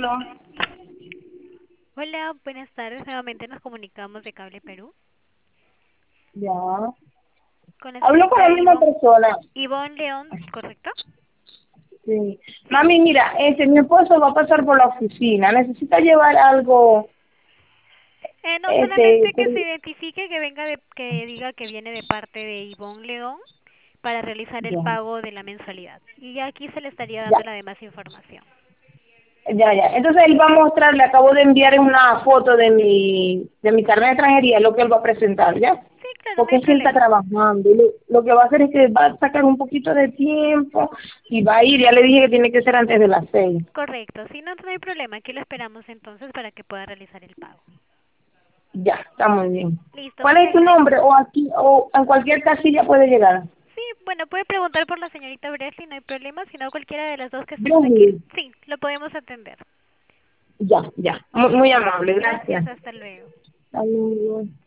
Hola, buenas tardes. Nuevamente nos comunicamos de Cable Perú Ya. con la Hablo con señorita la misma persona. Ivonne León, ¿correcto? Sí. Sí. Mami, mira, mi esposo va a pasar por la oficina. Necesita llevar algo, No, solamente que se pero- identifique, que venga que diga que viene de parte de Ivonne León para realizar el ya, pago de la mensualidad. Y aquí se le estaría ya, dando la demás información. ya. Entonces él va a mostrar, le acabo de enviar una foto de mi carnet de extranjería, lo que él va a presentar, ¿ya? Sí, claro, no Porque hay es que él está problema. trabajando. Y lo que va a hacer es que va a sacar un poquito de tiempo y va a ir. Ya le dije que tiene que ser antes de las 6. Correcto, si no, no hay problema. Aquí lo esperamos entonces para que pueda realizar el pago. Ya, está muy bien. Listo, ¿Cuál es muchas tu gracias. nombre? O aquí, o en cualquier casilla puede llegar. Sí, bueno, puede preguntar por la señorita Bresley, no hay problema, si no cualquiera de las dos que estamos aquí, Brooklyn. sí, lo podemos atender. Ya. Muy amable, gracias. Gracias, hasta luego. Hasta luego.